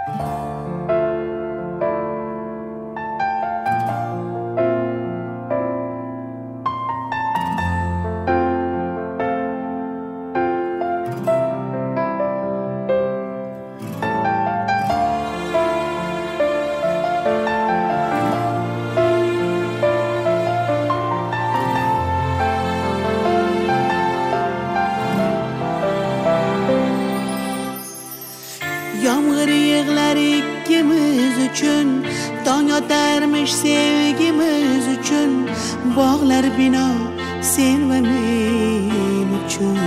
Yağmur yığlar ikimiz üçün, tong atarmış sevgimiz üçün, bağlar bina sen ve men üçün.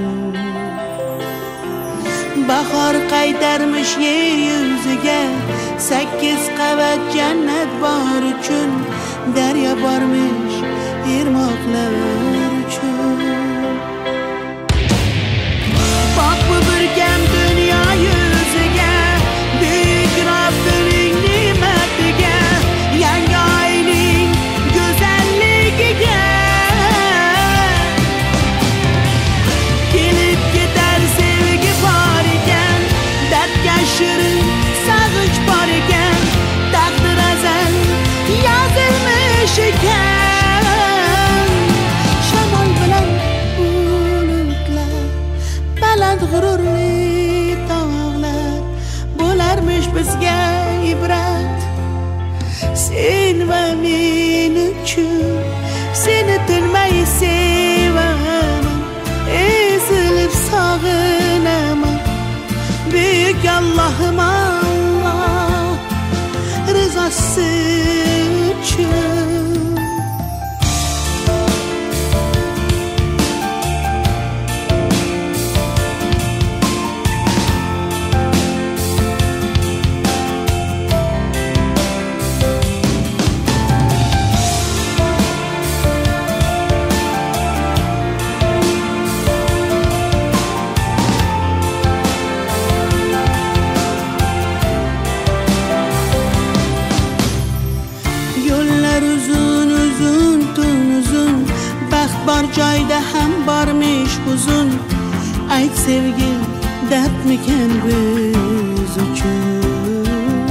Bahar qaytarmış yer yüzüge, 8 qavat cennet var üçün, derya barmış irmaklar üçün. Bak bu birkem dünya yüzüge, büyük Rabbinin nimetiga, yangi ayning go'zalligiga. Kelib ketar sevgi bor ekan, dardga shirin sag'inch bor ekan, taqdir azal yozilmish ekan. Shamol bilan bulutlar, baland g'ururli tog'lar, bo'larmish bizga ibrat. Sen va men uchun, seni tinmay sevaman, ezilib sog'inaman. Buyuk Allohim Allah, rizosi uchun. Yo'llar uzun uzun, tun uzun, baxt bor joyda ham bormish huzun. Ayt sevgi, dardmikan biz uchun?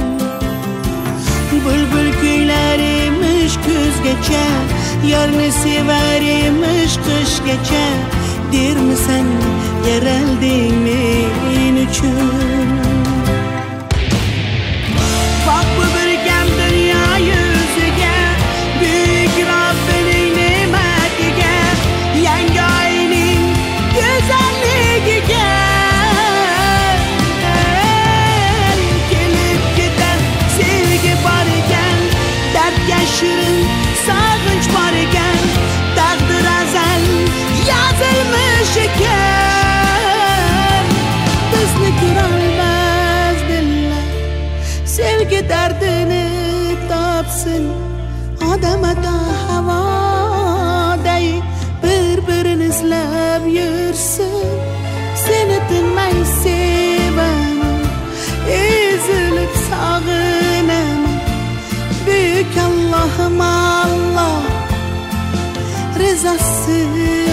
Bulbul kuylar emish kuzgacha, yorni sevar emish qishgacha. Dermisan yaralding men uchun? Bak bu birkem dünya yüzüge, büyük Rabbinin nimetiga, yangi ayning go'zalligiga. Kelib ketar sevgi bor ekan, dardga shirin sag'inch bor ekan, taqdir azal yozilmish ekan. Bizni ko'rolmas dillar sevgi dardini topsin, odam ata havoday bir-birini izlab yursin. Seni tinmay sevaman, ezilib sog'inaman. Buyuk Allohim Allah, rizosi